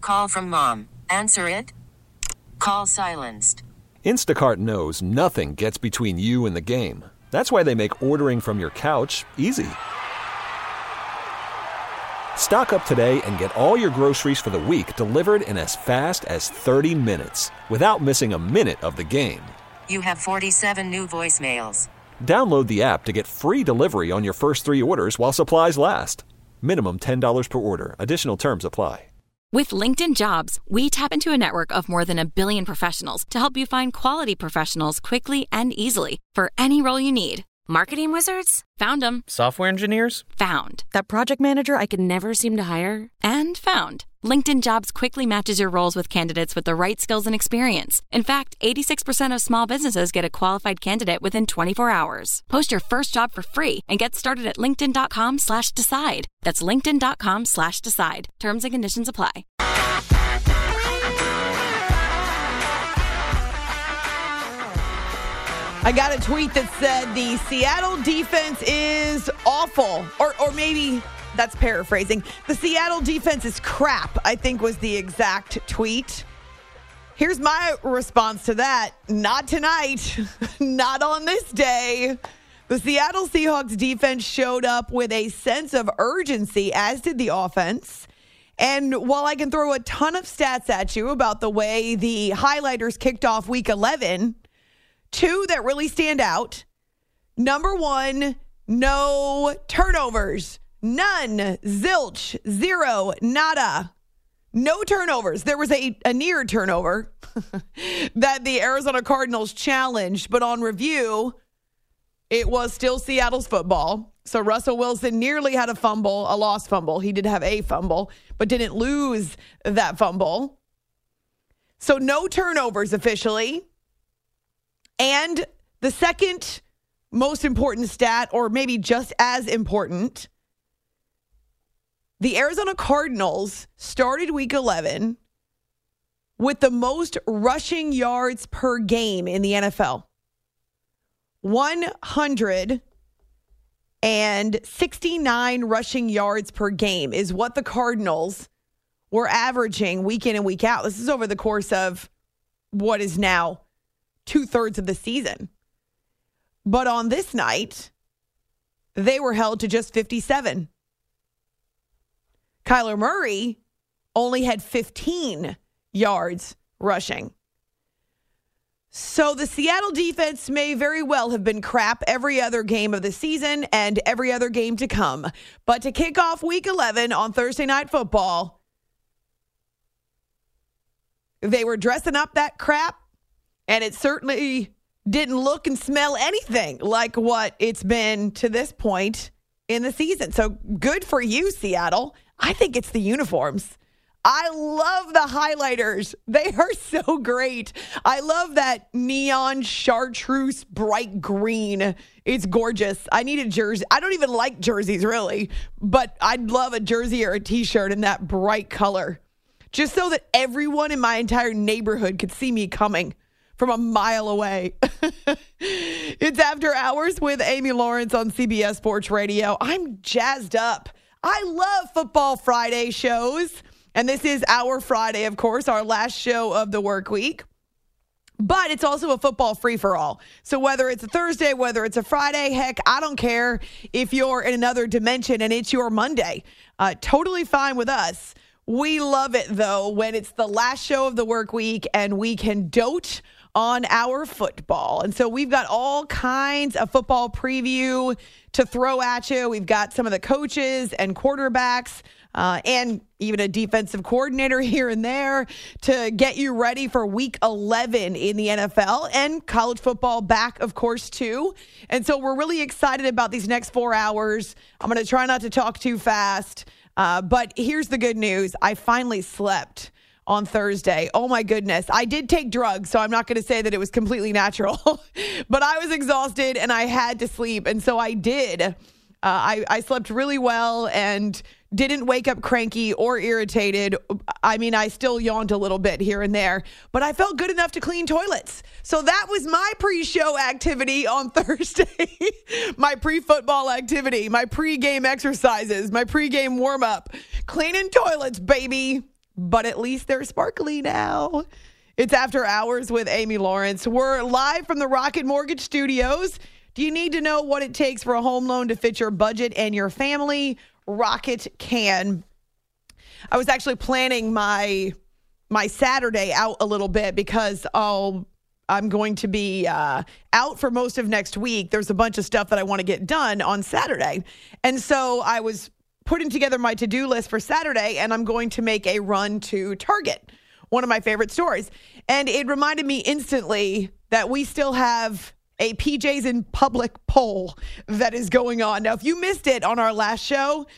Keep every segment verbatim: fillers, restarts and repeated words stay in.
Call from mom. Answer it. Call silenced. Instacart knows nothing gets between you and the game. That's why they make ordering from your couch easy. Stock up today and get all your groceries for the week delivered in as fast as thirty minutes without missing a minute of the game. You have forty-seven new voicemails. Download the app to get free delivery on your first three orders while supplies last. Minimum ten dollars per order. Additional terms apply. With LinkedIn Jobs, we tap into a network of more than a billion professionals to help you find quality professionals quickly and easily for any role you need. Marketing wizards? Found them. Software engineers? Found. That project manager I could never seem to hire? And found. LinkedIn Jobs quickly matches your roles with candidates with the right skills and experience. In fact, eighty-six percent of small businesses get a qualified candidate within twenty-four hours. Post your first job for free and get started at linkedin.com slash decide. That's linkedin.com slash decide. Terms and conditions apply. I got a tweet that said the Seattle defense is awful, or or maybe that's paraphrasing. The Seattle defense is crap, I think was the exact tweet. Here's my response to that. Not tonight. Not on this day. The Seattle Seahawks defense showed up with a sense of urgency, as did the offense. And while I can throw a ton of stats at you about the way the highlighters kicked off week eleven, two that really stand out. Number one, no turnovers. None. Zilch. Zero. Nada. No turnovers. There was a, a near turnover that the Arizona Cardinals challenged, but on review, it was still Seattle's football. So Russell Wilson nearly had a fumble, a lost fumble. He did have a fumble, but didn't lose that fumble. So no turnovers officially. And the second most important stat, or maybe just as important, the Arizona Cardinals started week eleven with the most rushing yards per game in the N F L. one hundred sixty-nine rushing yards per game is what the Cardinals were averaging week in and week out. This is over the course of what is now two-thirds of the season. But on this night, they were held to just fifty-seven. Kyler Murray only had fifteen yards rushing. So the Seattle defense may very well have been crap every other game of the season and every other game to come. But to kick off week eleven on Thursday Night Football, they were dressing up that crap, and it certainly didn't look and smell anything like what it's been to this point in the season. So good for you, Seattle. I think it's the uniforms. I love the highlighters. They are so great. I love that neon chartreuse bright green. It's gorgeous. I need a jersey. I don't even like jerseys, really, but I'd love a jersey or a T-shirt in that bright color, just so that everyone in my entire neighborhood could see me coming from a mile away. It's After Hours with Amy Lawrence on C B S Sports Radio. I'm jazzed up. I love Football Friday shows. And this is our Friday, of course, our last show of the work week. But it's also a football free-for-all. So whether it's a Thursday, whether it's a Friday, heck, I don't care if you're in another dimension and it's your Monday. Uh, totally fine with us. We love it, though, when it's the last show of the work week and we can dote on our football. And so we've got all kinds of football preview to throw at you. We've got some of the coaches and quarterbacks uh, and even a defensive coordinator here and there to get you ready for week eleven in the N F L and college football back, of course, too. And so we're really excited about these next four hours. I'm going to try not to talk too fast. Uh, but here's the good news. I finally slept on Thursday. Oh, my goodness. I did take drugs, so I'm not going to say that it was completely natural. But I was exhausted, and I had to sleep. And so I did. Uh, I, I slept really well and didn't wake up cranky or irritated. I mean, I still yawned a little bit here and there, but I felt good enough to clean toilets. So that was my pre-show activity on Thursday, my pre-football activity, my pre-game exercises, my pre-game warm-up, cleaning toilets, baby. but at least they're sparkly now. It's After Hours with Amy Lawrence. We're live from the Rocket Mortgage Studios. Do you need to know what it takes for a home loan to fit your budget and your family? Rocket can. I was actually planning my my Saturday out a little bit because I'll, I'm going to be uh, out for most of next week. There's a bunch of stuff that I want to get done on Saturday. And so I was putting together my to-do list for Saturday, and I'm going to make a run to Target, one of my favorite stores. And it reminded me instantly that we still have a P Js in Public poll that is going on. Now, if you missed it on our last show,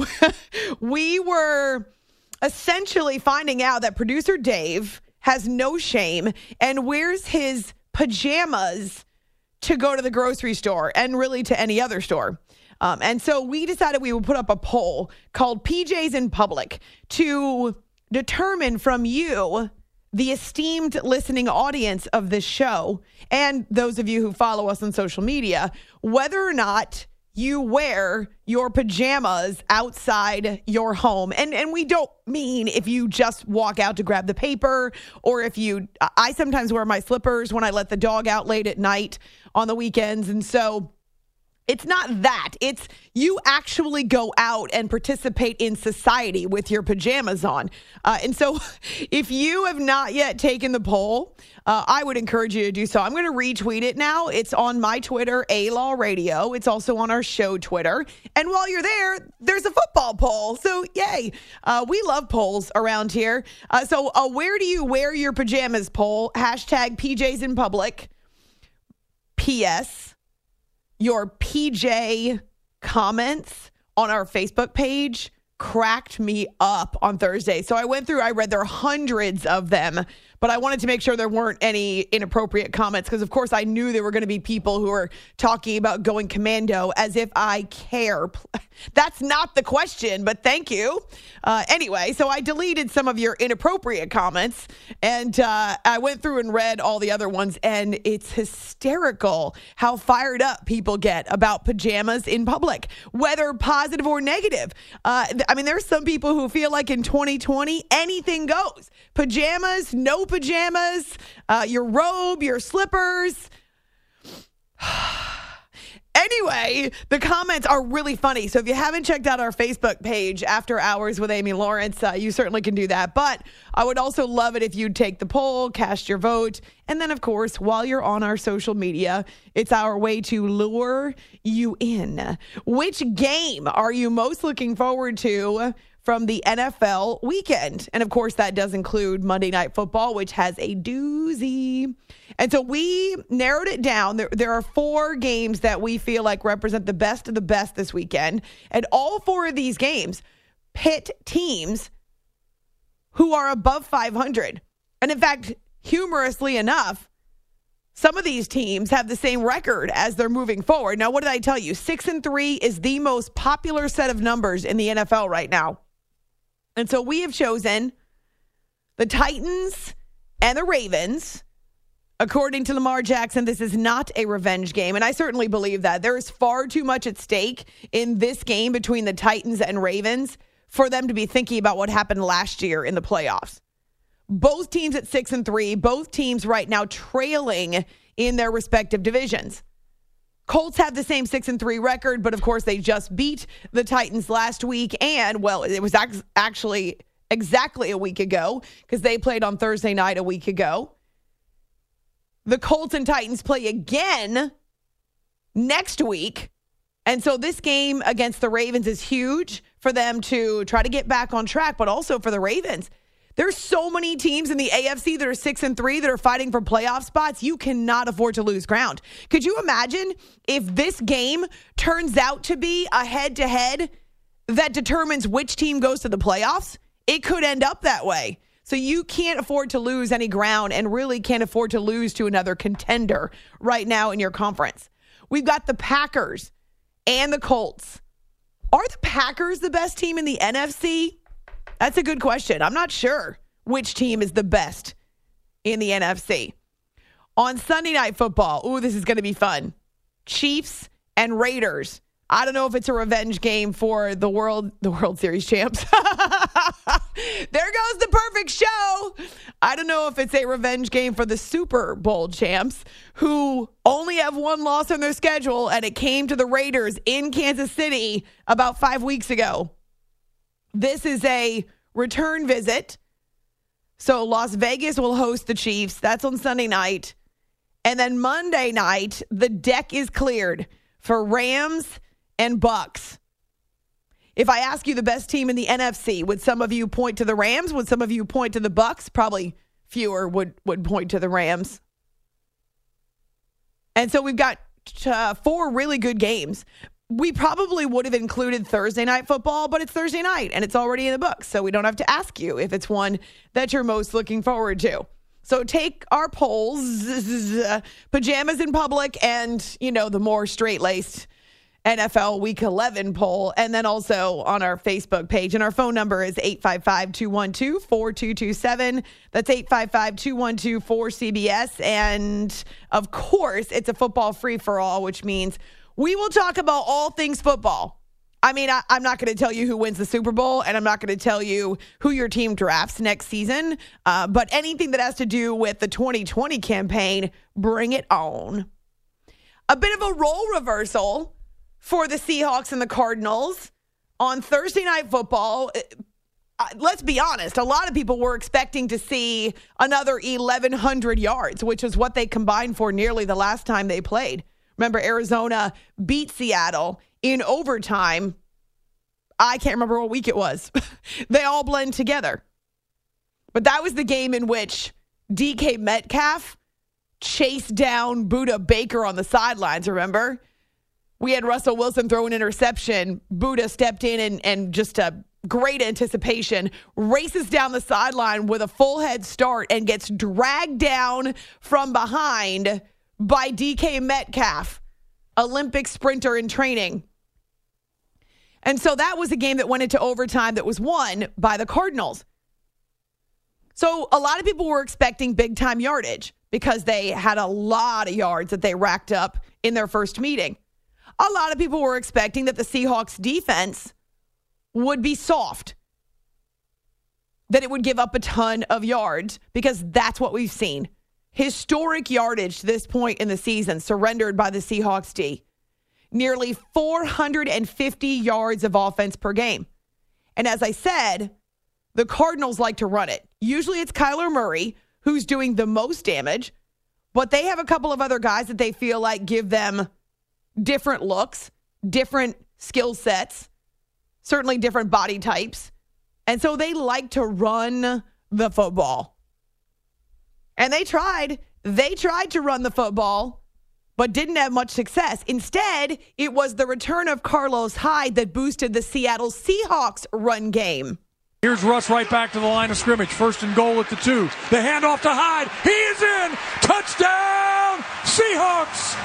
we were essentially finding out that producer Dave has no shame and wears his pajamas to go to the grocery store and really to any other store. Um, and so we decided we would put up a poll called P Js in Public to determine from you, the esteemed listening audience of this show, and those of you who follow us on social media, whether or not you wear your pajamas outside your home. And and we don't mean if you just walk out to grab the paper, or if you, I sometimes wear my slippers when I let the dog out late at night on the weekends. And so it's not that. It's you actually go out and participate in society with your pajamas on. Uh, and so if you have not yet taken the poll, uh, I would encourage you to do so. I'm going to retweet it now. It's on my Twitter, A-Law Radio. It's also on our show Twitter. And while you're there, there's a football poll. So yay. Uh, we love polls around here. Uh, so uh, where do you wear your pajamas poll? Hashtag P Js in Public. P S Your P J comments on our Facebook page cracked me up on Thursday. So I went through, I read there are hundreds of them, but I wanted to make sure there weren't any inappropriate comments because, of course, I knew there were going to be people who were talking about going commando as if I care. That's not the question, but thank you. Uh, anyway, so I deleted some of your inappropriate comments, and uh, I went through and read all the other ones, and it's hysterical how fired up people get about pajamas in public, whether positive or negative. Uh, I mean, there's some people who feel like in twenty twenty, anything goes. Pajamas, no pajamas, uh, your robe, your slippers. Anyway, the comments are really funny. So if you haven't checked out our Facebook page, After Hours with Amy Lawrence, uh, you certainly can do that. But I would also love it if you'd take the poll, cast your vote. And then, of course, while you're on our social media, it's our way to lure you in. Which game are you most looking forward to from the N F L weekend? And, of course, that does include Monday Night Football, which has a doozy. And so we narrowed it down. There, there are four games that we feel like represent the best of the best this weekend. And all four of these games pit teams who are above five hundred. And in fact, humorously enough, some of these teams have the same record as they're moving forward. Now, what did I tell you? Six and three is the most popular set of numbers in the N F L right now. And so we have chosen the Titans and the Ravens. According to Lamar Jackson, this is not a revenge game, and I certainly believe that. There is far too much at stake in this game between the Titans and Ravens for them to be thinking about what happened last year in the playoffs. Both teams at six and three, both teams right now trailing in their respective divisions. Colts have the same six and three record, but of course they just beat the Titans last week, and well, it was ac- actually exactly a week ago because they played on Thursday night a week ago. The Colts and Titans play again next week. And so this game against the Ravens is huge for them to try to get back on track, but also for the Ravens. There's so many teams in the A F C that are six and three that are fighting for playoff spots. You cannot afford to lose ground. Could you imagine if this game turns out to be a head-to-head that determines which team goes to the playoffs? It could end up that way. So you can't afford to lose any ground and really can't afford to lose to another contender right now in your conference. We've got the Packers and the Colts. Are the Packers the best team in the N F C? That's a good question. I'm not sure which team is the best in the N F C. On Sunday Night Football, ooh, this is going to be fun. Chiefs and Raiders. I don't know if it's a revenge game for the World the World Series champs. There goes the perfect show. I don't know if it's a revenge game for the Super Bowl champs who only have one loss on their schedule, and it came to the Raiders in Kansas City about five weeks ago. This is a return visit. So Las Vegas will host the Chiefs. That's on Sunday night. And then Monday night, the deck is cleared for Rams and Bucks. If I ask you the best team in the N F C, would some of you point to the Rams? Would some of you point to the Bucks? Probably fewer would, would point to the Rams. And so we've got uh, four really good games. We probably would have included Thursday night football, but it's Thursday night and it's already in the books. So we don't have to ask you if it's one that you're most looking forward to. So take our polls, pajamas in public, and, you know, the more straight-laced N F L Week eleven poll, and then also on our Facebook page. And our phone number is eight five five, two one two, four two two seven. That's eight five five, two one two, four C B S. And, of course, it's a football free-for-all, which means we will talk about all things football. I mean, I, I'm not going to tell you who wins the Super Bowl, and I'm not going to tell you who your team drafts next season. Uh, but anything that has to do with the twenty twenty campaign, bring it on. A bit of a role reversal for the Seahawks and the Cardinals on Thursday Night Football. Uh, let's be honest, a lot of people were expecting to see another eleven hundred yards, which is what they combined for nearly the last time they played. Remember, Arizona beat Seattle in overtime. I can't remember what week it was. They all blend together. But that was the game in which D K Metcalf chased down Budda Baker on the sidelines, remember? We had Russell Wilson throw an interception. Budda stepped in and, and just a great anticipation, races down the sideline with a full head start and gets dragged down from behind by D K Metcalf, Olympic sprinter in training. And so that was a game that went into overtime that was won by the Cardinals. So a lot of people were expecting big-time yardage because they had a lot of yards that they racked up in their first meeting. A lot of people were expecting that the Seahawks defense would be soft, that it would give up a ton of yards, because that's what we've seen. Historic yardage to this point in the season surrendered by the Seahawks D. Nearly four hundred fifty yards of offense per game. And as I said, the Cardinals like to run it. Usually it's Kyler Murray who's doing the most damage, but they have a couple of other guys that they feel like give them different looks, different skill sets, certainly different body types. And so they like to run the football. And they tried. They tried to run the football, but didn't have much success. Instead, it was the return of Carlos Hyde that boosted the Seattle Seahawks run game. Here's Russ right back to the line of scrimmage. First and goal at the two. The handoff to Hyde. He is in. Touchdown, Seahawks.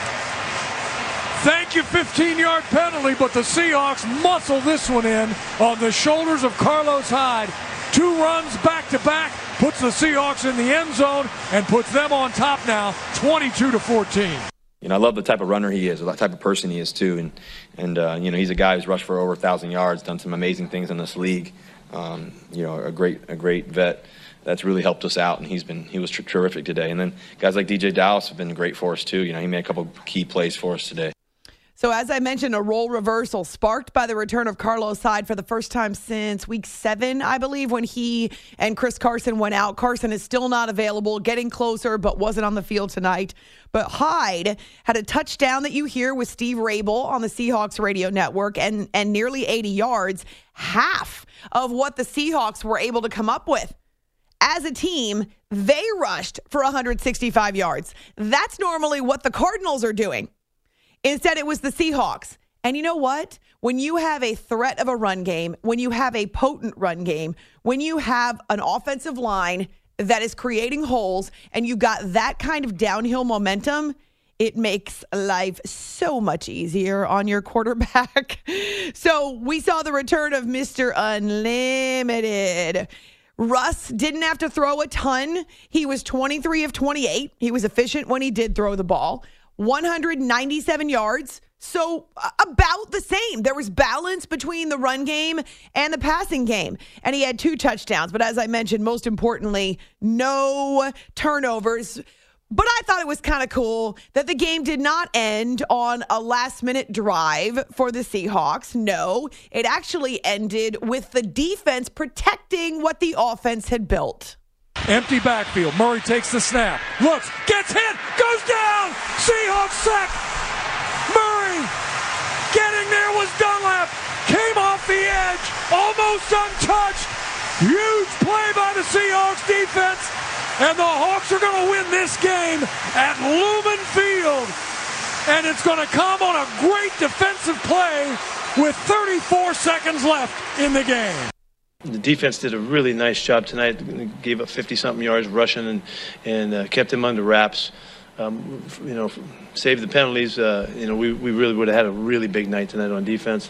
Thank you, fifteen-yard penalty, but the Seahawks muscle this one in on the shoulders of Carlos Hyde. Two runs back-to-back, puts the Seahawks in the end zone and puts them on top now, twenty-two to fourteen. You know, I love the type of runner he is, the type of person he is, too. And, and uh, you know, he's a guy who's rushed for over one thousand yards, done some amazing things in this league. Um, you know, a great a great vet that's really helped us out, and he's been he was tr- terrific today. And then guys like D J Dallas have been great for us, too. You know, he made a couple key plays for us today. So as I mentioned, a role reversal sparked by the return of Carlos Hyde for the first time since week seven, I believe, when he and Chris Carson went out. Carson is still not available, getting closer, but wasn't on the field tonight. But Hyde had a touchdown that you hear with Steve Rabel on the Seahawks radio network and, and nearly eighty yards, half of what the Seahawks were able to come up with. As a team, they rushed for one hundred sixty-five yards. That's normally what the Cardinals are doing. Instead, it was the Seahawks. And you know what? When you have a threat of a run game, when you have a potent run game, when you have an offensive line that is creating holes, and you got that kind of downhill momentum, it makes life so much easier on your quarterback. So we saw the return of Mister Unlimited. Russ didn't have to throw a ton. He was twenty-three of twenty-eight. He was efficient when he did throw the ball. one hundred ninety-seven yards, So uh, about the same. There was balance between the run game and the passing game. And he had two touchdowns. But as I mentioned, most importantly, no turnovers. But I thought it was kind of cool that the game did not end on a last-minute drive for the Seahawks. No, it actually ended with the defense protecting what the offense had built. Empty backfield. Murray takes the snap. Looks, gets hit, goes down. Seahawks sack. Murray getting there was Dunlap. Came off the edge, almost untouched. Huge play by the Seahawks defense. And the Hawks are going to win this game at Lumen Field. And it's going to come on a great defensive play with thirty-four seconds left in the game. The defense did a really nice job tonight. Gave up fifty-something yards rushing and, and uh, kept him under wraps. Um, you know, saved the penalties. Uh, you know, we, we really would have had a really big night tonight on defense.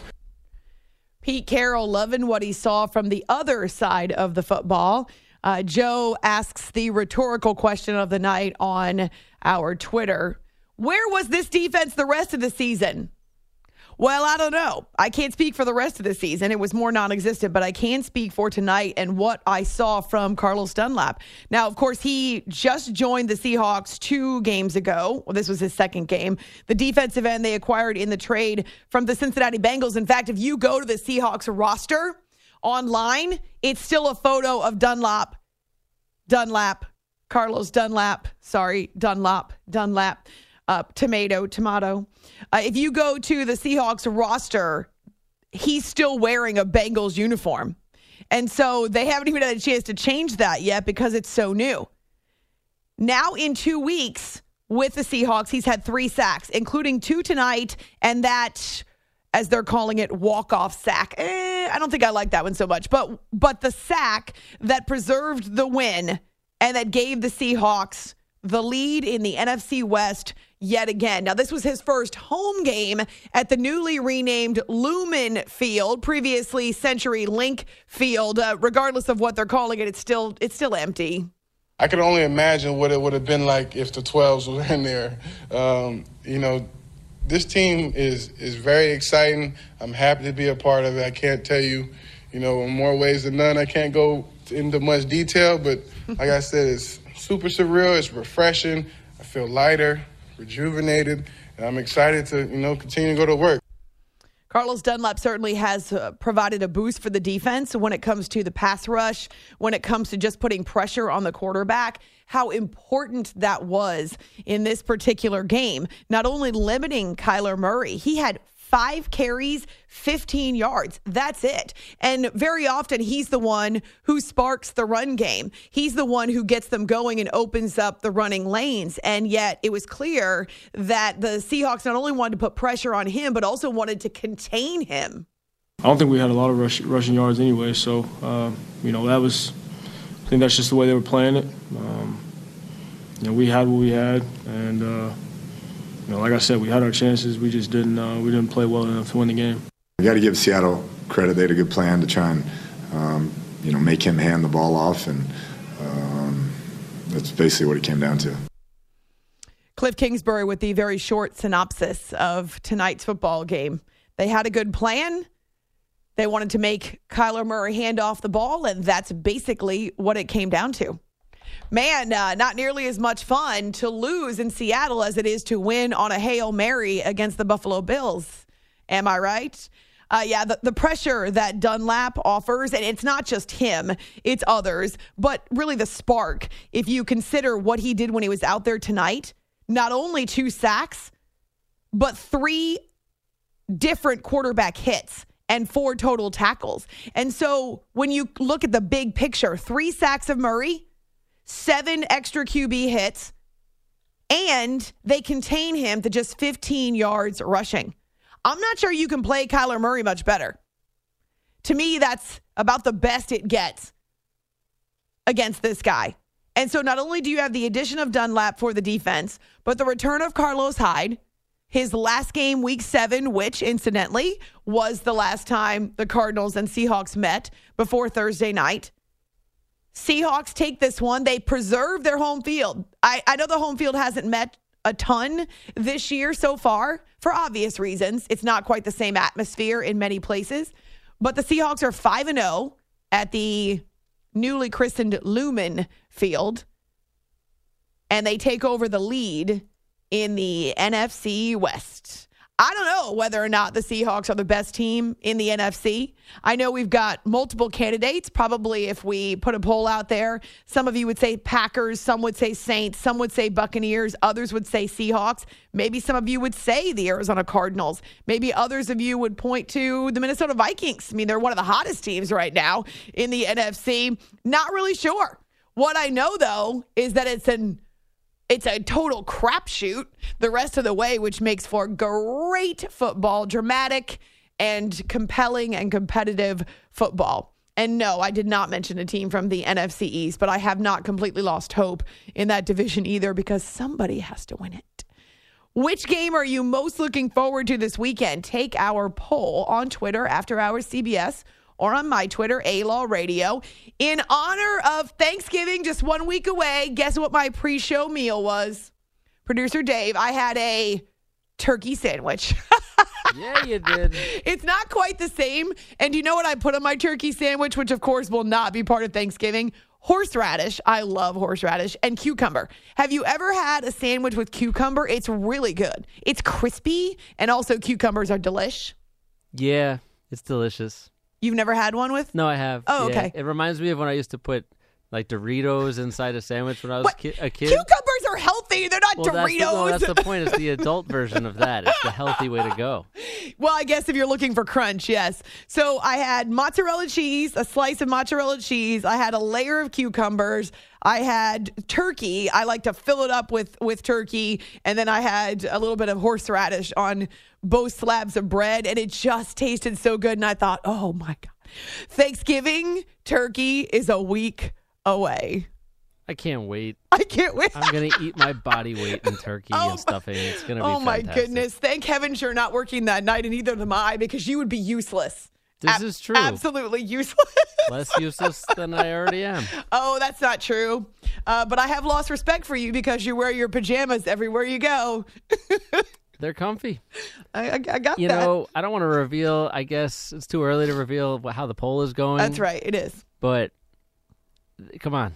Pete Carroll loving what he saw from the other side of the football. Uh, Joe asks the rhetorical question of the night on our Twitter. Where was this defense the rest of the season? Well, I don't know. I can't speak for the rest of the season. It was more non-existent, but I can speak for tonight and what I saw from Carlos Dunlap. Now, of course, he just joined the Seahawks two games ago. Well, this was his second game. The defensive end they acquired in the trade from the Cincinnati Bengals. In fact, if you go to the Seahawks roster online, it's still a photo of Dunlap, Dunlap, Carlos Dunlap, sorry, Dunlap, Dunlap. Uh, tomato, tomato. Uh, if you go to the Seahawks roster, he's still wearing a Bengals uniform. And so they haven't even had a chance to change that yet because it's so new. Now in two weeks with the Seahawks, he's had three sacks, including two tonight, and that, as they're calling it, walk-off sack. Eh, I don't think I like that one so much. But, but the sack that preserved the win and that gave the Seahawks the lead in the N F C West yet again. Now, this was his first home game at the newly renamed Lumen Field, previously CenturyLink Field. Uh, regardless of what they're calling it, it's still it's still empty. I can only imagine what it would have been like if the twelves were in there. Um, you know, this team is is very exciting. I'm happy to be a part of it. I can't tell you, you know, in more ways than none. I can't go into much detail, but like I said, it's super surreal. It's refreshing. I feel lighter, rejuvenated, and I'm excited to, you know, continue to go to work. Carlos Dunlap certainly has uh, provided a boost for the defense when it comes to the pass rush, when it comes to just putting pressure on the quarterback. How important that was in this particular game. Not only limiting Kyler Murray, he had five carries, fifteen yards. That's it. And very often he's the one who sparks the run game. He's the one who gets them going and opens up the running lanes. And yet it was clear that the Seahawks not only wanted to put pressure on him, but also wanted to contain him. I don't think we had a lot of rush, rushing yards anyway. So, uh, you know, that was, I think that's just the way they were playing it. Um, you know, we had what we had, and, uh, You know, like I said, we had our chances. We just didn't. Uh, we didn't play well enough to win the game. You got to give Seattle credit. They had a good plan to try and, um, you know, make him hand the ball off, and um, that's basically what it came down to. Cliff Kingsbury with the very short synopsis of tonight's football game. They had a good plan. They wanted to make Kyler Murray hand off the ball, and that's basically what it came down to. Man, uh, not nearly as much fun to lose in Seattle as it is to win on a Hail Mary against the Buffalo Bills. Am I right? Uh, yeah, the, the pressure that Dunlap offers, and it's not just him, it's others, but really the spark. If you consider what he did when he was out there tonight, not only two sacks, but three different quarterback hits and four total tackles. And so when you look at the big picture, three sacks of Murray, seven extra Q B hits, and they contain him to just fifteen yards rushing. I'm not sure you can play Kyler Murray much better. To me, that's about the best it gets against this guy. And so not only do you have the addition of Dunlap for the defense, but the return of Carlos Hyde, his last game, week seven, which incidentally was the last time the Cardinals and Seahawks met before Thursday night. Seahawks take this one. They preserve their home field. I, I know the home field hasn't met a ton this year so far for obvious reasons. It's not quite the same atmosphere in many places, but the Seahawks are five and oh at the newly christened Lumen Field, and they take over the lead in the N F C West. I don't know whether or not the Seahawks are the best team in the N F C. I know we've got multiple candidates. Probably if we put a poll out there, some of you would say Packers, some would say Saints, some would say Buccaneers, others would say Seahawks. Maybe some of you would say the Arizona Cardinals. Maybe others of you would point to the Minnesota Vikings. I mean, they're one of the hottest teams right now in the N F C. Not really sure. What I know, though, is that it's an It's a total crapshoot the rest of the way, which makes for great football, dramatic and compelling and competitive football. And no, I did not mention a team from the N F C East, but I have not completely lost hope in that division either because somebody has to win it. Which game are you most looking forward to this weekend? Take our poll on Twitter, After Hours C B S, or on my Twitter, A-Law Radio. In honor of Thanksgiving, just one week away, guess what my pre-show meal was? Producer Dave, I had a turkey sandwich. Yeah, you did. It's not quite the same. And you know what I put on my turkey sandwich, which of course will not be part of Thanksgiving? Horseradish. I love horseradish. And cucumber. Have you ever had a sandwich with cucumber? It's really good. It's crispy, and also cucumbers are delish. Yeah, it's delicious. You've never had one with? No, I have. Oh, yeah. okay. It reminds me of when I used to put like Doritos inside a sandwich when I was What? ki- a kid. Cucumbers are healthy. They're not well, Doritos. That's the, no, that's the point. It's the adult version of that. It's the healthy way to go. Well, I guess if you're looking for crunch, yes. So I had mozzarella cheese, a slice of mozzarella cheese. I had a layer of cucumbers. I had turkey. I like to fill it up with, with turkey. And then I had a little bit of horseradish on both slabs of bread. And it just tasted so good. And I thought, oh, my God. Thanksgiving turkey is a week away. I can't wait. I can't wait. I'm going to eat my body weight in turkey oh, and stuffing. It's going to be Oh, fantastic. my goodness. Thank heaven you're not working that night, and neither am I, because you would be useless. This Ab- is true. Absolutely useless. Less useless than I already am. Oh, that's not true. Uh, but I have lost respect for you because you wear your pajamas everywhere you go. They're comfy. I, I, I got you that. You know, I don't want to reveal, I guess it's too early to reveal how the poll is going. That's right. It is. But come on.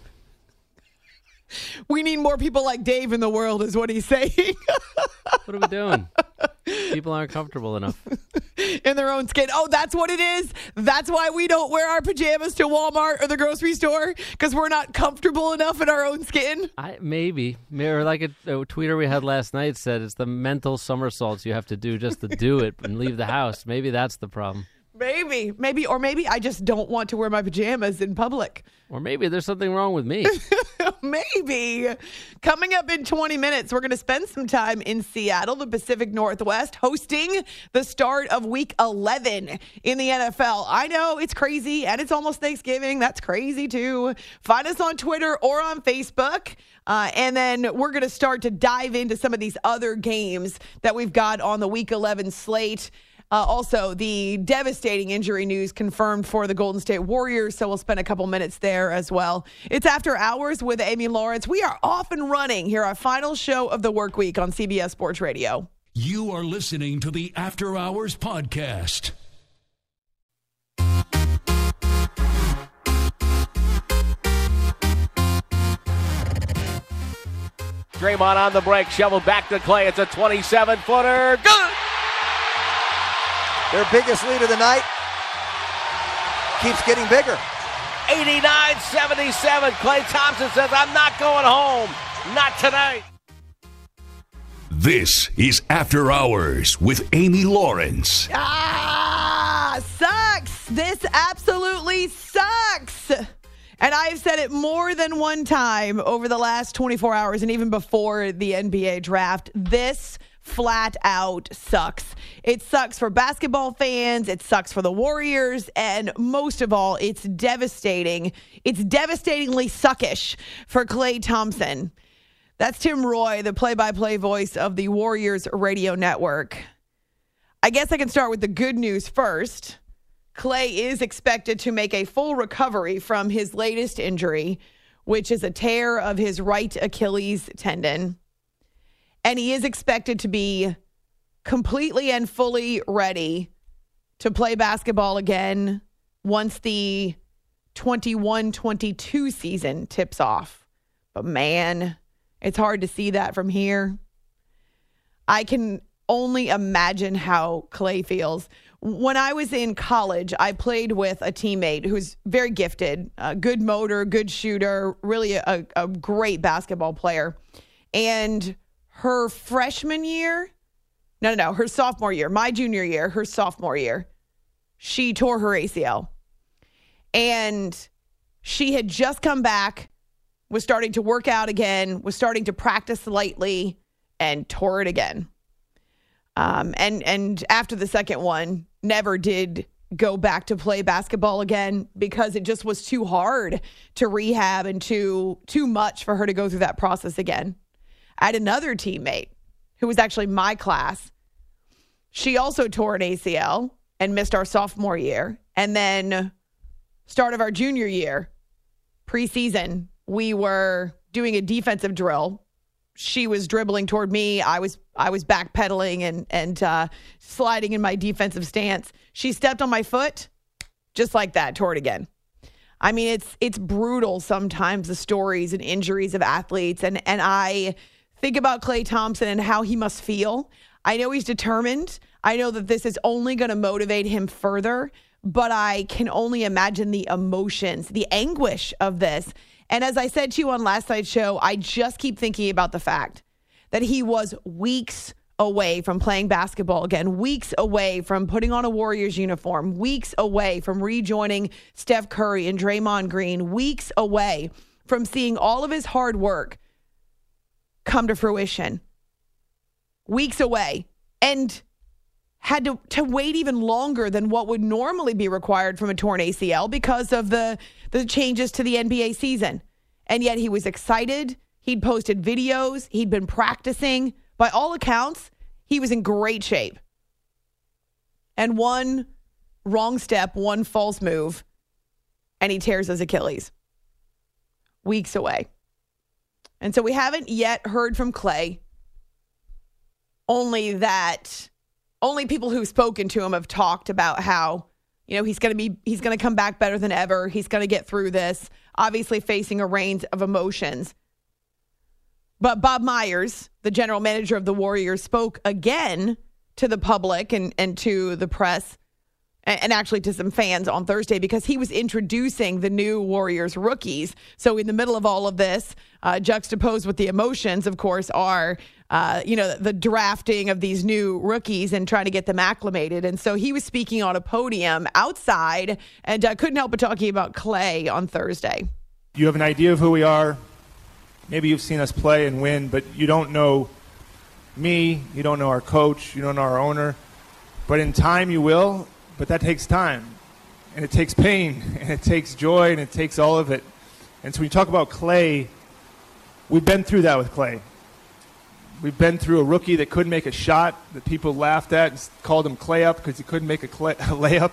We need more people like Dave in the world is what he's saying. What are we doing? People aren't comfortable enough. In their own skin. Oh, that's what it is? That's why we don't wear our pajamas to Walmart or the grocery store? Because we're not comfortable enough in our own skin? I Maybe. Or like a, a tweeter we had last night said, it's the mental somersaults you have to do just to do it and leave the house. Maybe that's the problem. Maybe. Maybe. Or maybe I just don't want to wear my pajamas in public. Or maybe there's something wrong with me. Maybe. Coming up in twenty minutes, we're going to spend some time in Seattle, the Pacific Northwest, hosting the start of week eleven in the N F L. I know it's crazy, and it's almost Thanksgiving. That's crazy, too. Find us on Twitter or on Facebook. Uh, and then we're going to start to dive into some of these other games that we've got on the week eleven slate. Uh, also, the devastating injury news confirmed for the Golden State Warriors, so we'll spend a couple minutes there as well. It's After Hours with Amy Lawrence. We are off and running here, our final show of the work week on C B S Sports Radio. You are listening to the After Hours Podcast. Draymond on the break, shoveled back to Clay. It's a twenty-seven footer. Good! Their biggest lead of the night keeps getting bigger. eighty-nine seventy-seven. Klay Thompson says, I'm not going home. Not tonight. This is After Hours with Amy Lawrence. Ah, sucks. This absolutely sucks. And I've said it more than one time over the last twenty-four hours and even before the N B A draft. This flat out sucks. It sucks for basketball fans. It sucks for the Warriors. And most of all, it's devastating. It's devastatingly suckish for Klay Thompson. That's Tim Roy, the play-by-play voice of the Warriors radio network. I guess I can start with the good news first. Klay is expected to make a full recovery from his latest injury, which is a tear of his right Achilles tendon. And he is expected to be completely and fully ready to play basketball again once the twenty-one twenty-two season tips off. But man, it's hard to see that from here. I can only imagine how Klay feels. When I was in college, I played with a teammate who's very gifted, a good motor, good shooter, really a, a great basketball player. And her freshman year, no, no, no, her sophomore year, my junior year, her sophomore year, she tore her A C L. And she had just come back, was starting to work out again, was starting to practice lightly, and tore it again. Um, and and after the second one, never did go back to play basketball again because it just was too hard to rehab and too too much for her to go through that process again. I had another teammate who was actually my class. She also tore an A C L and missed our sophomore year. And then start of our junior year, preseason, we were doing a defensive drill. She was dribbling toward me. I was I was backpedaling and and uh, sliding in my defensive stance. She stepped on my foot, just like that, tore it again. I mean, it's it's brutal sometimes, the stories and injuries of athletes. And and I think about Klay Thompson and how he must feel. I know he's determined. I know that this is only going to motivate him further. But I can only imagine the emotions, the anguish of this. And as I said to you on last night's show, I just keep thinking about the fact that he was weeks away from playing basketball again, weeks away from putting on a Warriors uniform, weeks away from rejoining Steph Curry and Draymond Green, weeks away from seeing all of his hard work come to fruition, weeks away, and had to, to wait even longer than what would normally be required from a torn A C L because of the, the changes to the N B A season. And yet he was excited. He'd posted videos. He'd been practicing. By all accounts, he was in great shape. And one wrong step, one false move, and he tears his Achilles. Weeks away. And so we haven't yet heard from Klay. Only that... Only people who've spoken to him have talked about how, you know, he's going to be, he's going to come back better than ever. He's going to get through this, obviously facing a range of emotions. But Bob Myers, the general manager of the Warriors, spoke again to the public and, and to the press and, and actually to some fans on Thursday because he was introducing the new Warriors rookies. So in the middle of all of this, uh, juxtaposed with the emotions, of course, are Uh, you know, the drafting of these new rookies and trying to get them acclimated. And so he was speaking on a podium outside and I uh, couldn't help but talking about Klay on Thursday. You have an idea of who we are. Maybe you've seen us play and win, but you don't know me. You don't know our coach. You don't know our owner. But in time you will, but that takes time. And it takes pain, and it takes joy, and it takes all of it. And so when you talk about Klay, we've been through that with Klay. We've been through a rookie that couldn't make a shot, that people laughed at and called him Klay up because he couldn't make a, clay, a layup.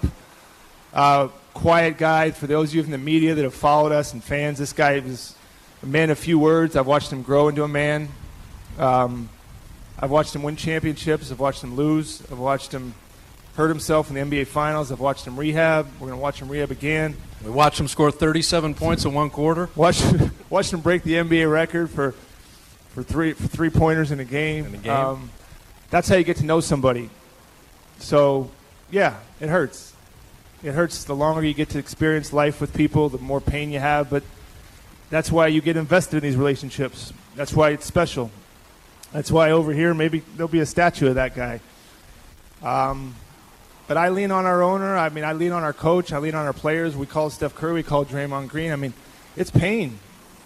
Uh, quiet guy. For those of you in the media that have followed us and fans, this guy was a man of few words. I've watched him grow into a man. Um, I've watched him win championships. I've watched him lose. I've watched him hurt himself in the N B A Finals. I've watched him rehab. We're going to watch him rehab again. We watched him score thirty-seven points in one quarter. Watched, watched him break the N B A record for – For three for three pointers in a game. In a game. Um, that's how you get to know somebody. So, yeah, it hurts. It hurts the longer you get to experience life with people, the more pain you have. But that's why you get invested in these relationships. That's why it's special. That's why over here maybe there'll be a statue of that guy. Um, but I lean on our owner. I mean, I lean on our coach. I lean on our players. We call Steph Curry. We call Draymond Green. I mean, it's pain.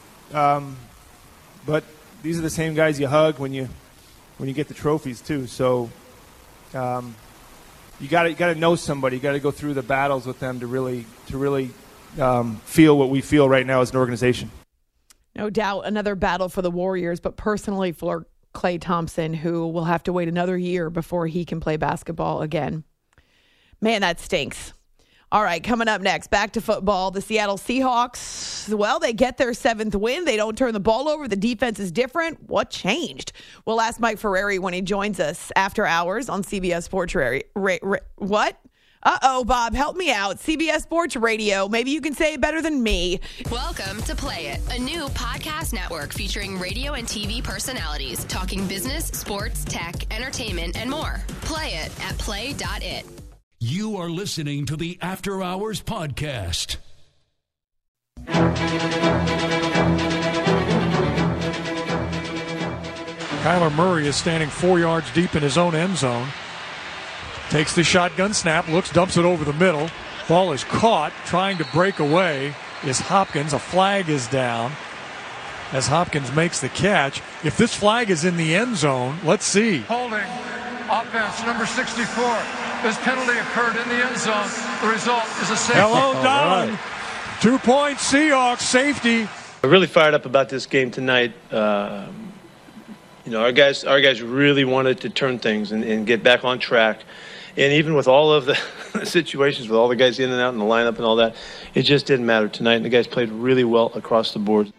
Um, but these are the same guys you hug when you when you get the trophies too. So um, you got to you got to know somebody. You got to go through the battles with them to really to really um, feel what we feel right now as an organization. No doubt, another battle for the Warriors, but personally for Klay Thompson, who will have to wait another year before he can play basketball again. Man, that stinks. All right, coming up next, back to football. The Seattle Seahawks, well, they get their seventh win. They don't turn the ball over. The defense is different. What changed? We'll ask Mike Ferrari when he joins us after hours on C B S Sports Radio. Ra- ra- what? Uh-oh, Bob, help me out. C B S Sports Radio. Maybe you can say it better than me. Welcome to Play It, a new podcast network featuring radio and T V personalities talking business, sports, tech, entertainment, and more. Play it at play dot it. You are listening to the After Hours Podcast. Kyler Murray is standing four yards deep in his own end zone. Takes the shotgun snap, looks, dumps it over the middle. Ball is caught. Trying to break away is Hopkins. A flag is down as Hopkins makes the catch. If this flag is in the end zone, let's see. Holding offense number sixty-four. This penalty occurred in the end zone. The result is a safety. Hello, Don. Right. Two point Seahawks safety. I'm really fired up about this game tonight. Uh, you know, our guys, our guys really wanted to turn things and, and get back on track. And even with all of the situations, with all the guys in and out in the lineup and all that, it just didn't matter tonight. And the guys played really well across the board.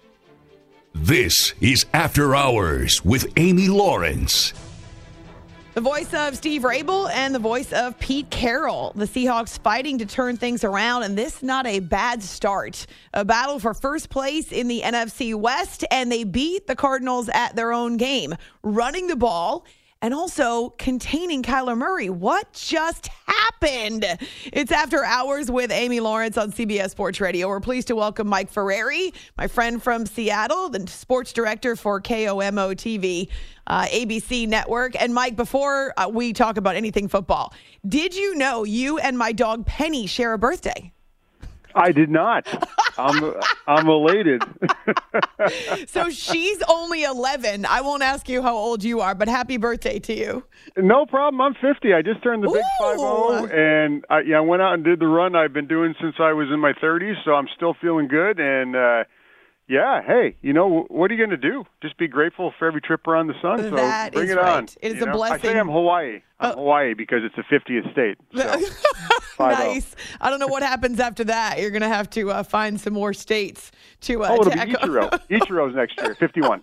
This is After Hours with Amy Lawrence. The voice of Steve Rabel and the voice of Pete Carroll. The Seahawks fighting to turn things around, and this not a bad start. A battle for first place in the N F C West, and they beat the Cardinals at their own game, running the ball and also containing Kyler Murray. What just happened? It's After Hours with Amy Lawrence on C B S Sports Radio. We're pleased to welcome Mike Ferrari, my friend from Seattle, the sports director for K O M O T V, uh, A B C Network. And Mike, before uh, we talk about anything football, did you know you and my dog Penny share a birthday? I did not. I'm I'm elated. So she's only eleven. I won't ask you how old you are, but happy birthday to you. No problem. I'm fifty. I just turned the big five oh, and I, yeah, I went out and did the run I've been doing since I was in my thirties, so I'm still feeling good. And, uh, yeah, hey, you know, what are you going to do? Just be grateful for every trip around the sun, so that bring is it right. on. It is you a know? blessing. I say I'm Hawaii. I'm oh. Hawaii because it's the fiftieth state. So. Nice. I don't know what happens after that. You're going to have to uh, find some more states to uh, oh, it'll tackle. be Ichiro. Ichiro's next year, fifty-one.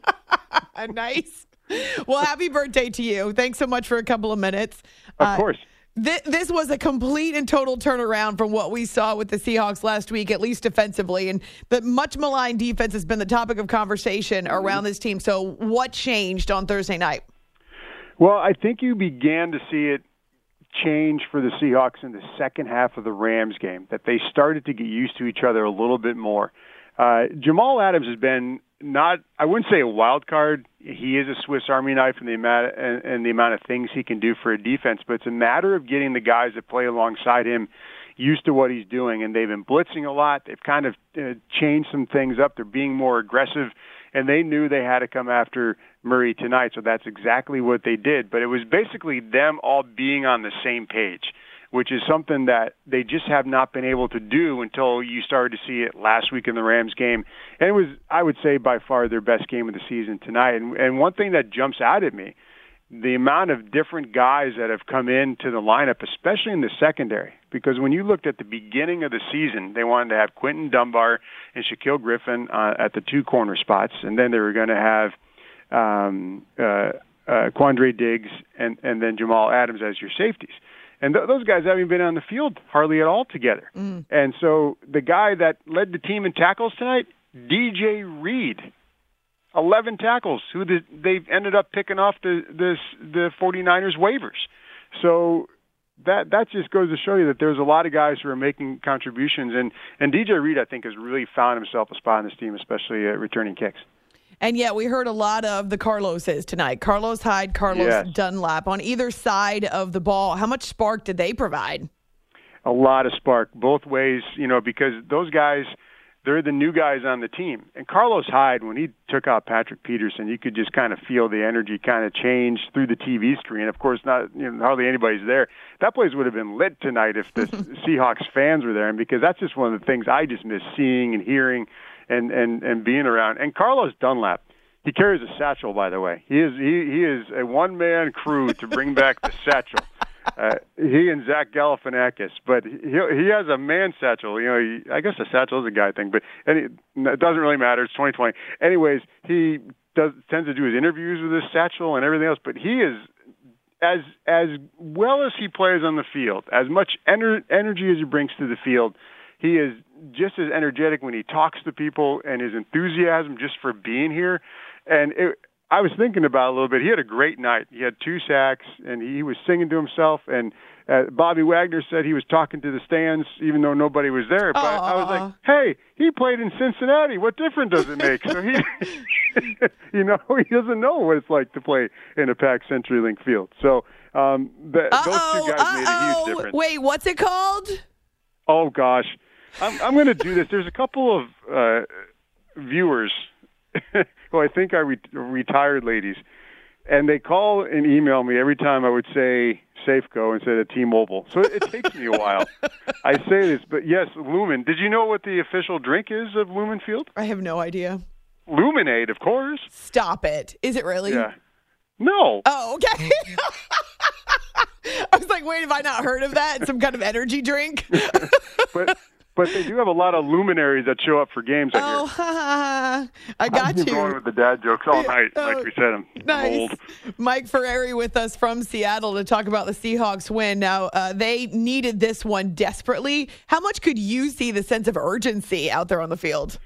Nice. Well, happy birthday to you. Thanks so much for a couple of minutes. Of uh, course. Th- this was a complete and total turnaround from what we saw with the Seahawks last week, at least defensively. And the much maligned defense has been the topic of conversation around this team. So what changed on Thursday night? Well, I think you began to see it change for the Seahawks in the second half of the Rams game, that they started to get used to each other a little bit more. Uh, Jamal Adams has been not, I wouldn't say a wild card. He is a Swiss Army knife in the amount and, and the amount of things he can do for a defense, but it's a matter of getting the guys that play alongside him used to what he's doing. And they've been blitzing a lot. They've kind of uh, changed some things up. They're being more aggressive, and they knew they had to come after Murray tonight, so that's exactly what they did. But it was basically them all being on the same page, which is something that they just have not been able to do until you started to see it last week in the Rams game. And it was, I would say, by far their best game of the season tonight. And, and one thing that jumps out at me, the amount of different guys that have come into the lineup, especially in the secondary, because when you looked at the beginning of the season, they wanted to have Quentin Dunbar and Shaquille Griffin uh, at the two corner spots, and then they were going to have um, uh, uh, Quandre Diggs and, and then Jamal Adams as your safeties. And th- those guys haven't been on the field hardly at all together. Mm. And so the guy that led the team in tackles tonight, D J Reed, eleven tackles, who the, they've ended up picking off the, the, the 49ers waivers. So that that just goes to show you that there's a lot of guys who are making contributions. And, and D J Reed, I think, has really found himself a spot in this team, especially at returning kicks. And yet we heard a lot of the Carloses tonight. Carlos Hyde, Carlos yes. Dunlap on either side of the ball. How much spark did they provide? A lot of spark, both ways, you know, because those guys, they're the new guys on the team. And Carlos Hyde, when he took out Patrick Peterson, you could just kind of feel the energy kind of change through the T V screen. Of course, not you know, hardly anybody's there. That place would have been lit tonight if the Seahawks fans were there, and because that's just one of the things I just miss seeing and hearing and, and, and being around. And Carlos Dunlap, he carries a satchel, by the way. He is he, he is a one-man crew to bring back the satchel. uh, he and Zach Galifianakis. But he he has a man satchel. You know, he, I guess a satchel is a guy thing, but and he, it doesn't really matter. It's twenty twenty. Anyways, he does tends to do his interviews with his satchel and everything else. But he is as as well as he plays on the field, as much ener- energy as he brings to the field. He is just as energetic when he talks to people, and his enthusiasm just for being here. And it, I was thinking about it a little bit. He had a great night. He had two sacks, and he was singing to himself. And uh, Bobby Wagner said he was talking to the stands, even though nobody was there. But Aww. I was like, hey, he played in Cincinnati. What difference does it make? So he, you know, he doesn't know what it's like to play in a packed CenturyLink field. So um, the, those two guys uh-oh. made a huge difference. Wait, what's it called? Oh, gosh. I'm, I'm going to do this. There's a couple of uh, viewers who I think are re- retired ladies, and they call and email me every time I would say Safeco instead of T-Mobile. So it, it takes me a while. I say this, but yes, Lumen. Did you know what the official drink is of Lumen Field? I have no idea. Luminade, of course. Stop it. Is it really? Yeah. No. Oh, okay. I was like, wait, have I not heard of that? Some kind of energy drink? but but they do have a lot of luminaries that show up for games. I Oh, ha, ha, ha. I got I've you. been going with the dad jokes all night, Oh, like we said. I'm, I'm nice. old. Mike Ferrari with us from Seattle to talk about the Seahawks win. Now, uh, they needed this one desperately. How much could you see the sense of urgency out there on the field?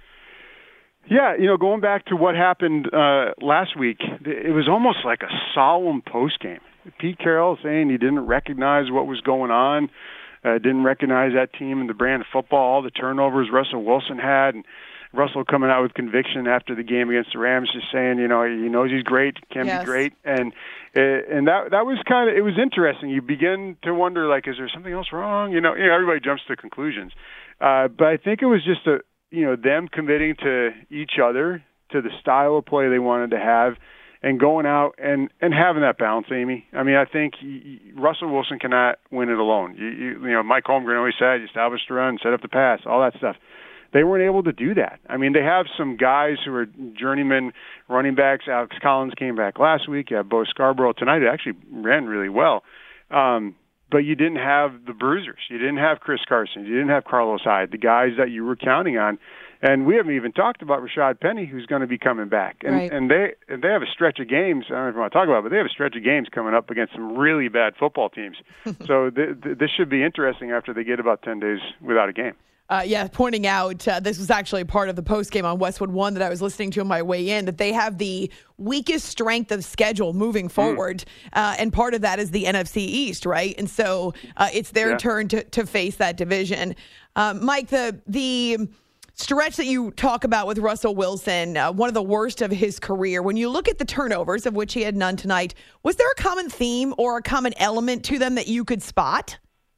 Yeah, you know, going back to what happened uh, last week, it was almost like a solemn postgame. Pete Carroll saying he didn't recognize what was going on, uh, didn't recognize that team and the brand of football, all the turnovers Russell Wilson had, and Russell coming out with conviction after the game against the Rams, just saying, you know, he knows he's great, can Yes. be great, and uh, and that that was kind of, it was interesting. You begin to wonder, like, is there something else wrong? You know, you know, everybody jumps to conclusions, uh, but I think it was just a, you know, them committing to each other, to the style of play they wanted to have, and going out and, and having that balance, Amy. I mean, I think he, Russell Wilson cannot win it alone. You, you, you know, Mike Holmgren always said, establish the run, set up the pass, all that stuff. They weren't able to do that. I mean, they have some guys who are journeyman running backs. Alex Collins came back last week. You have Bo Scarborough tonight. It actually ran really well. Um, but you didn't have the bruisers. You didn't have Chris Carson. You didn't have Carlos Hyde, the guys that you were counting on. And we haven't even talked about Rashad Penny, who's going to be coming back. And, Right. and they they have a stretch of games. I don't know if you want to talk about it, but they have a stretch of games coming up against some really bad football teams. so th- th- this should be interesting after they get about ten days without a game. Uh, yeah, pointing out uh, this was actually part of the postgame on Westwood One that I was listening to on my way in, that they have the weakest strength of schedule moving forward. Mm. Uh, and part of that is the N F C East, right? And so uh, it's their Yeah. turn to, to face that division. Um, Mike, the the stretch that you talk about with Russell Wilson, uh, one of the worst of his career, when you look at the turnovers, of which he had none tonight, was there a common theme or a common element to them that you could spot?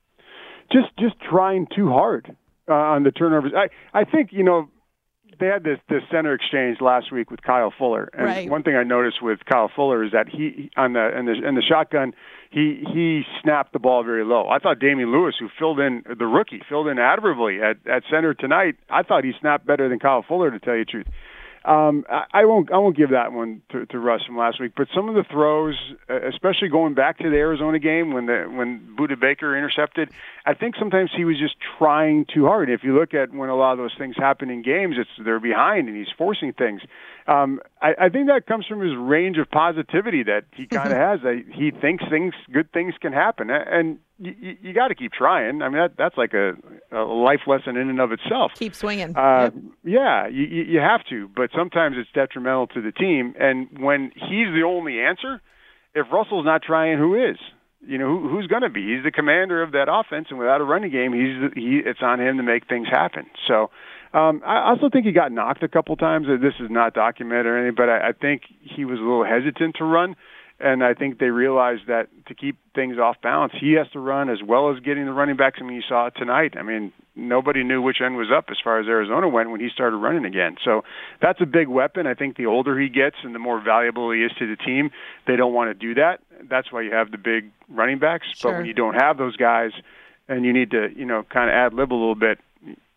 Just just trying too hard. Uh, on the turnovers. I, I think, you know, they had this, this center exchange last week with Kyle Fuller. And right. one thing I noticed with Kyle Fuller is that he, on the, in the, in the shotgun, he, he snapped the ball very low. I thought Damian Lewis, who filled in, the rookie, filled in admirably at, at center tonight. I thought he snapped better than Kyle Fuller, to tell you the truth. Um, I, I won't. I won't give that one to, to Russ from last week. But some of the throws, especially going back to the Arizona game when the when Budda Baker intercepted, I think sometimes he was just trying too hard. If you look at when a lot of those things happen in games, it's they're behind and he's forcing things. Um, I, I think that comes from his range of positivity that he kind of has. That he thinks things, good things can happen, and you, you got to keep trying. I mean, that, that's like a, a life lesson in and of itself. Keep swinging. Uh, yep. Yeah, you, you have to, but sometimes it's detrimental to the team. And when he's the only answer, if Russell's not trying, who is? You know, who, who's going to be? He's the commander of that offense, and without a running game, he's he. It's on him to make things happen. So. Um, I also think he got knocked a couple times. This is not documented or anything, but I, I think he was a little hesitant to run, and I think they realized that to keep things off balance, he has to run as well as getting the running backs. I mean, you saw it tonight. I mean, nobody knew which end was up as far as Arizona went when he started running again. So that's a big weapon. I think the older he gets and the more valuable he is to the team, they don't want to do that. That's why you have the big running backs. Sure. But when you don't have those guys and you need to, you know, kind of ad-lib a little bit,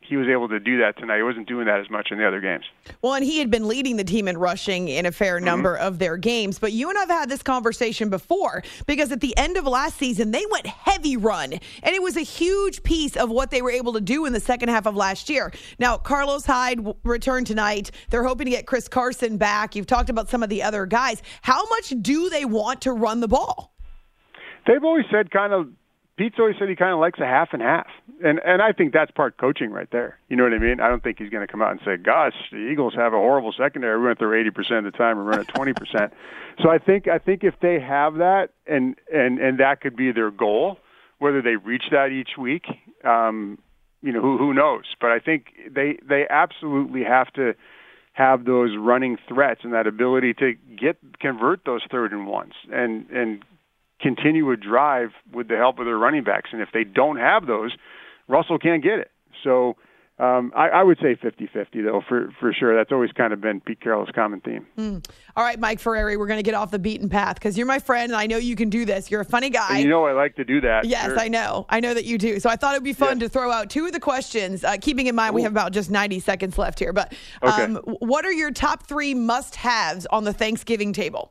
he was able to do that tonight. He wasn't doing that as much in the other games. Well, and he had been leading the team in rushing in a fair number mm-hmm. of their games. But you and I have had this conversation before, because at the end of last season, they went heavy run. And it was a huge piece of what they were able to do in the second half of last year. Now, Carlos Hyde w- returned tonight. They're hoping to get Chris Carson back. You've talked about some of the other guys. How much do they want to run the ball? They've always said kind of, Pete's always said he kind of likes a half and half. And and I think that's part coaching right there. You know what I mean? I don't think he's going to come out and say, gosh, the Eagles have a horrible secondary. We went through eighty percent of the time and run at twenty percent. So I think I think if they have that, and, and, and that could be their goal, whether they reach that each week, um, you know, who who knows? But I think they they absolutely have to have those running threats and that ability to get convert those third and ones and and continue a drive with the help of their running backs. And if they don't have those, Russell can't get it. So um, I, I would say fifty-fifty, though, for, for sure. That's always kind of been Pete Carroll's common theme. Mm. All right, Mike Ferrari, we're going to get off the beaten path because you're my friend, and I know you can do this. You're a funny guy. And you know I like to do that. Yes, sure. I know. I know that you do. So I thought it would be fun yes. to throw out two of the questions, uh, keeping in mind Ooh. we have about just ninety seconds left here. But um, okay. what are your top three must-haves on the Thanksgiving table?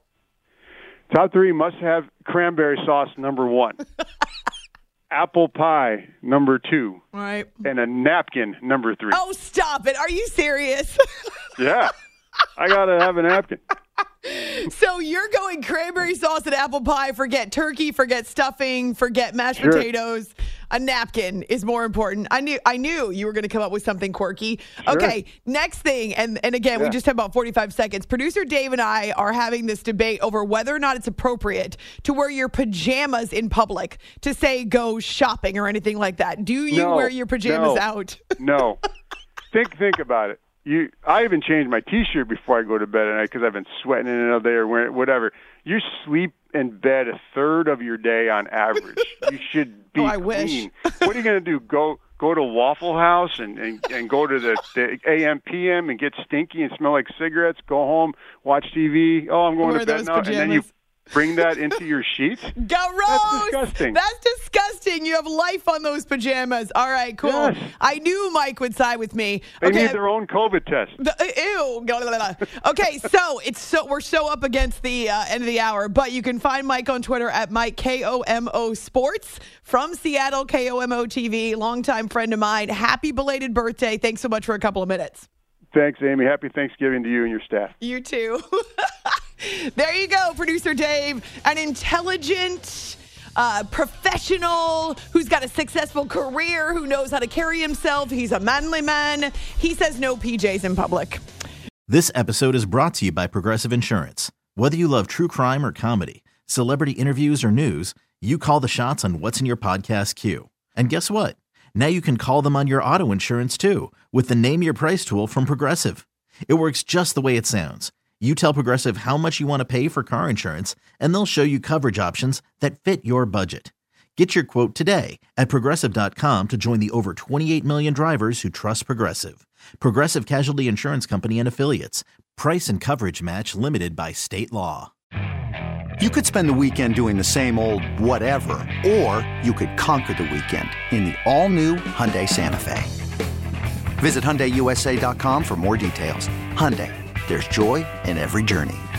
Top three must-have: cranberry sauce, number one. Apple pie, number two. All right. And a napkin, number three. Oh, stop it. Are you serious? Yeah. I got to have a napkin. So you're going cranberry sauce and apple pie. Forget turkey, forget stuffing, forget mashed sure. potatoes. A napkin is more important. I knew I knew you were going to come up with something quirky. Sure. Okay, next thing, and, and again, yeah. we just have about forty-five seconds. Producer Dave and I are having this debate over whether or not it's appropriate to wear your pajamas in public to, say, go shopping or anything like that. Do you no, wear your pajamas no, out? No. Think think about it. You, I even change my T-shirt before I go to bed at night because I've been sweating in it all day or wearing whatever. You sleep in bed a third of your day on average. You should be oh, I clean. wish. What are you going to do? Go go to Waffle House and, and, and go to the, the A M P M and get stinky and smell like cigarettes? Go home, watch T V. Oh, I'm going Wear to bed now. Pajamas. And then you bring that into your sheets? Gross! That's disgusting. That's disgusting. You have life on those pajamas. All right, cool. Yes. I knew Mike would side with me. They okay. need their own COVID test. The, ew. Okay, so it's so we're so up against the uh, end of the hour, but you can find Mike on Twitter at Mike K O M O Sports from Seattle, K O M O T V, longtime friend of mine. Happy belated birthday. Thanks so much for a couple of minutes. Thanks, Amy. Happy Thanksgiving to you and your staff. You too. There you go, Producer Dave. An intelligent, uh, professional who's got a successful career, who knows how to carry himself. He's a manly man. He says no P Js in public. This episode is brought to you by Progressive Insurance. Whether you love true crime or comedy, celebrity interviews or news, you call the shots on what's in your podcast queue. And guess what? Now you can call them on your auto insurance too with the Name Your Price tool from Progressive. It works just the way it sounds. You tell Progressive how much you want to pay for car insurance, and they'll show you coverage options that fit your budget. Get your quote today at Progressive dot com to join the over twenty-eight million drivers who trust Progressive. Progressive Casualty Insurance Company and Affiliates. Price and coverage match limited by state law. You could spend the weekend doing the same old whatever, or you could conquer the weekend in the all-new Hyundai Santa Fe. Visit Hyundai U S A dot com for more details. Hyundai. There's joy in every journey.